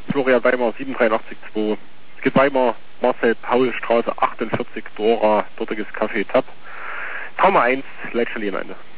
Florian Weimer 783-2. Es geht Weimer, Marcel Paul Straße 48, Dora, dortiges Café Tab. Trauma 1, Leitstelle am Ende.